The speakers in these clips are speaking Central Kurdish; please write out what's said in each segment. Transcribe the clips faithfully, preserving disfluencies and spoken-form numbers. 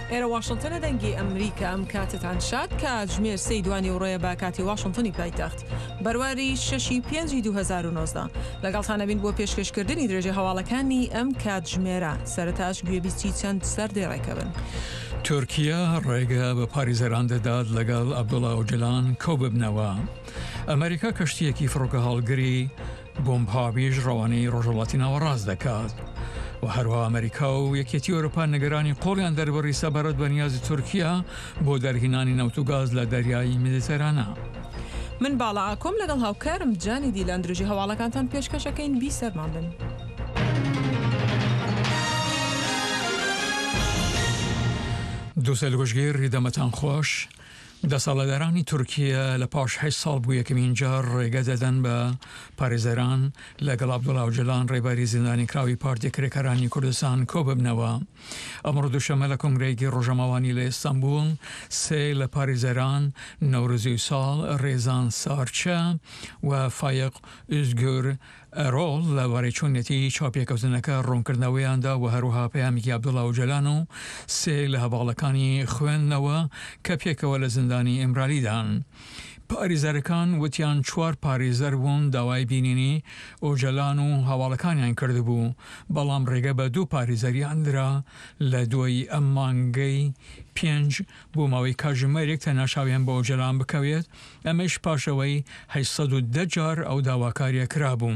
ئێرە واشنتنە دەنگی ئەمریکا ئەم کاتتان شاد کە ژمێر سەی دوانی ڕۆیە بە کاتی واشنتنی پایتەخت بەرواری شەشی پێنجی دوو هەزار و نۆزدە لەگەڵتانەبین بۆ پێشکەشکردنی درێژە هەواڵەکانی ئەم کات ژمێرە سەرەتاش گوێبیستی چەند سەردێڕێکە بن. تورکیا ڕێگە بە پاریزەران دەدات لەگەڵ عەبدوڵڵا ئۆجلان کۆ ببنەوە. ئەمریکا کەشتیەکی فڕۆکە هەڵگری بۆمبهاویش ڕەوانەی ڕۆژهەڵاتی ناوەڕاست دەکات. و هەروە ئەمریکا و یەکێتی ئەوروپا نیگەرانی قۆڵیان دەربڕی سەبارەت بە نیازی تورکیا بۆ دەرهێنانی نەوت و گاز لە دەریای مێدیتێرانە. من باڵا ئاکۆم لەگەڵ هاوکارم جانی دیلان درێژی هەواڵەکانتان پێشکەشەکەین بی سەرمان بن. دووسەل گۆژگیر ڕیدەمەتان خۆش. دەسەڵاتدارانی تورکیا لە پاش هەشت ساڵ بوو یەکەمین جار ڕێگە دەدەن بە پارێزەران لەگەڵ عەبدوڵڵا ئۆجلان ڕێبەری زیندانی کراوی پارتی کرێکەرانی کوردستان کۆ ببنەوە. ئەمڕۆ دووشەمە لە کۆنگرەیەکی ڕۆژهەماوانی لە ئێستانبول سێ لە پارێزەران نەورۆزی ساڵ، ڕێزان سارچە و فایق ئۆزگور ئەرۆڵ لەوارەی چۆنێتی چاپێکەوتنەکە ڕوونکردنەوەیاندا و هەروەها پەیامێکی عەبدوڵڵا ئۆجلان و سێ لە هەواڵەکانی خوێندنەوە کە پێکەوە لە زیندانی ئێمرالیدان. پارێزەرەکان وتیان چوار پارێزەر بوون داوای بینینی ئۆجلان و هەواڵەکانیان کردبوو، بەڵام ڕێگە بە دوو پارێزەریان درا لە دوای ئەم مانگەی پێنج بۆ ماوەی کاتژمێرێک تەناشاویان بە ئۆجلان بکەوێت، ئەمەش پاشەوەی هەشت سەد و دە جار ئەو داواکاریە کرابوو.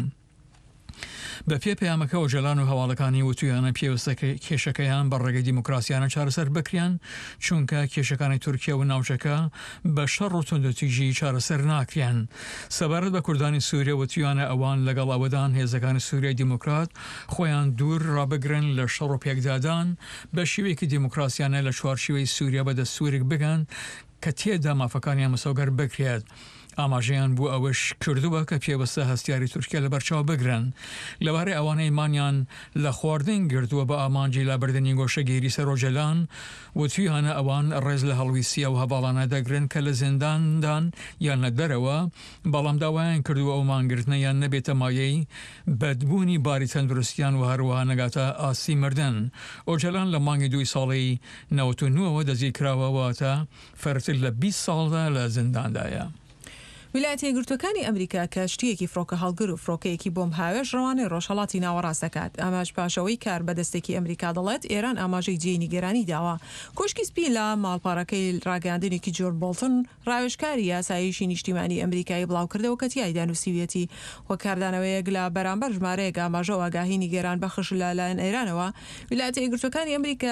بە پێ پەیامەکە ئۆجلان و هەواڵەکانی وتویانە پێویستە کێشەکەیان بە ڕێگەی دیموکراسیانە چارەسەر بکرێن، چونکە کێشەکانی تورکیا و ناوچەکە بە شەڕ و توندەتیژی چارەسەر ناکرێن. سەبارەت بە کوردانی سووریا وتویانە ئەوان لەگەڵ ئەوەدان هێزەکانی سووریای دیموکرات خۆیان دوور ڕابگرن لە شەڕ و پێکدادان بە شێوەیەکی دیموکراسیانە لە چوارچێوەی سووریا بەدەستوورێک بگەن کە تێدا مافەکانیان مەسەوگەر بکرێت. ئاماژەیان بوو ئەوەش کردووە کە پێوەستە هەستیاری تورکیا لە بەرچاو بگرن. لەبارەی ئەوانەی مانیان لە خواردن گرتووە بە ئامانجی لابردنی گۆشەگیری سەر ئۆجلان وتویانە ئەوان ڕێز لە هەڵویسیە و هەواڵانە دەگرن کە لە زینداندان یان لە دەرەوە، بەڵام داوایان کردووە ئەو مانگرتنەیان نەبێتە مایەی بەدبوونی باری تەندروستیان و هەروەها نەگاتە ئاسی مردن. ئۆجلان لە مانگی دوی ساڵی نەوەت و نوەوە دەزی کراوەوەتە فەرتر لە بیست ساڵدا لە زینداندایە. ویلایەتە یەکگرتووەکانی ئەمریکا کەشتیەکی فڕۆکە هەڵگر و فڕۆکەیەکی بۆمبهاوێش ڕەوانەی ڕۆژهەڵاتی ناوەڕاست دەکات. ئاماژ پاشەوەی کار بەدەستێکی ئەمریکا دەڵێت ئێران ئاماژەی جێی نیگەرانی داوە. کۆشکی سپی لە ماڵپارەکەی ڕاگەاندنێکی جۆرج بۆڵتن ڕاوێژکاری یاساییشی نیشتیمانی ئەمریکایی بڵاوکردەوە کە تیایدا نووسیوێتی هۆکاردانەوەیەک لە بەرامبەر ژمارەیەک ئاماژە و ئاگاهی نیگەران بەخش لەلایەن ئێرانەوە. ویلایەتە یەکگرتووەکانی ئەمریکا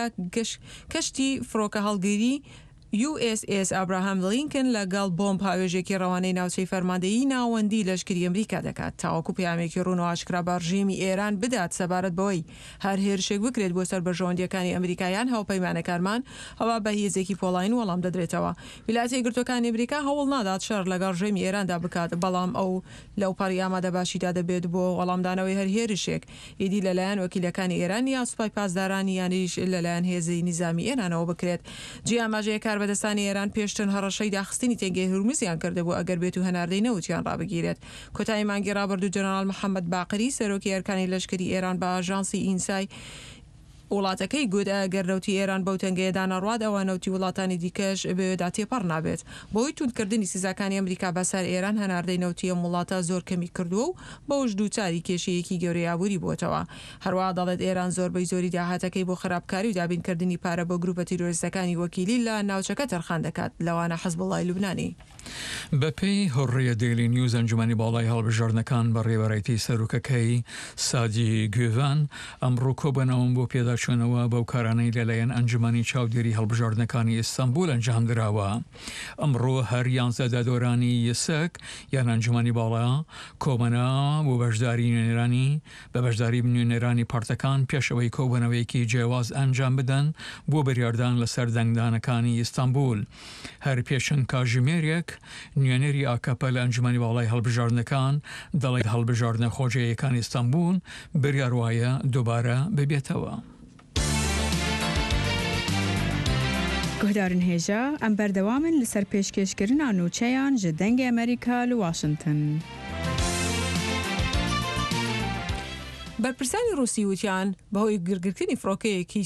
کەشتی فڕۆکە هەڵگری یو ئێس ئێس ئابراهام لینکن لەگەڵ بۆمب هاوێژێکی ڕەوانەی ناوچەی فەرماندەیی ناوەندی لەشکری ئەمریکا دەکات تاوەکو پەیامێکی ڕوون و ئاشکرا بە ڕژێمی ئێران بدات سەبارەت بەوەی هەر هێرشێک بکرێت بۆ سەر بەرژەوەندیەکانی ئەمریکایان هاوپەیمانەکارمان ئەوە بە هێزێکی پۆڵین وەڵام دەدرێتەوە. ویلایەتە یەکگرتووەکانی ئەمریکا هەوڵ نادات شەڕ لەگەڵ ڕژێمی ئێراندا بکات، بەڵام ئەو لەو پەڕی ئامادە باشیدا دەبێت بۆ وەڵامدانەوەی هەر هێرشێک، ئیدی لەلایەن وەکیلەکانی ئێران یا سوپای پاسدارانی یانیش لەلایەن هێزی نیزامی ئێرانەوە بکرێت. جێ ئاماژەیە کاربەدەستانی ئێران پێشتن هەڕەشەی داخستنی تێگەی هورمزیان کردبوو ئەگەر بێت و هەناردەی نەوتیان ڕابگیرێت. کۆتایی مانگی ڕابردوو جەنەرال محەممەد باقری سەرۆکی ئەرکانی لەشکری ئێران بە ئاژانسی ئینسای وڵاتەکەی گوت ئەگەر نەوتی ئێران بەو تەنگەیەدانە ڕوات ئەوە نەوتی وڵاتانی دیکەش بێدا تێپەڕ نابێت. بۆی توندکردنی سزاکانی ئەمریکا بەسەر ئێران هەناردەی نەوتی ئەم وڵاتە زۆر کەمی کردووە و بەوش دووچاری کێشەیەکی گەورەی ئابووری بووەتەوە. هەروەها دەڵێت ئێران زۆربەی زۆری داهاتەکەی بۆ خراپکاری و دابینکردنی پارە بۆ گروپە تیرۆریستەکانی وەکیلی لە ناوچەکە تەرخان دەکات، لەوانە حەزبڵای لوبنانی. بەپێی هەڕێیە دەیلی نیوز ئەنجومەنی باڵای هەڵبژاردنەکان بە ڕێوەڕێتی سەرۆکەکەی سادی گوێڤان ئەمڕۆ کۆبەنەوەم بۆ پێداچوونەوە بەو کارانەی لەلایەن ئەنجومەنی چاودێری هەڵبژاردنەکانی ئیستانبول ئەنجام درراوە. ئەمڕۆ هەر یانزە دادۆرانی یەسەک یان ئەنجومەنی باڵا کۆبەنە بۆ بەشداری نوێنێرانی بە بەشداری نوێنێرانی پارتەکان پێشەوەی کۆبەنەوەیەکی جیاواز ئەنجام بدەن بۆ بەریاردان لەسەر دەنگدانەکانی ئیستانبول. هەر پێشن کاژمێرێک نوێنەری ئاکەپە لە ئەنجومەنی باڵای هەڵبژاردنەکان دەڵێت هەڵبژاردنە خۆجەیەکانی ئیستانبول بڕیار وایە دووبارە ببێتەوە. گۆدارن هێژە ئەم بەردەوامن لەسەر پێشکەشکردنا نووچەیان ji dengê ئەمریکا li Washington. بەرپرسانی ڕووسی وتیان بەهۆی گرگرتنی فڕۆکەیەکی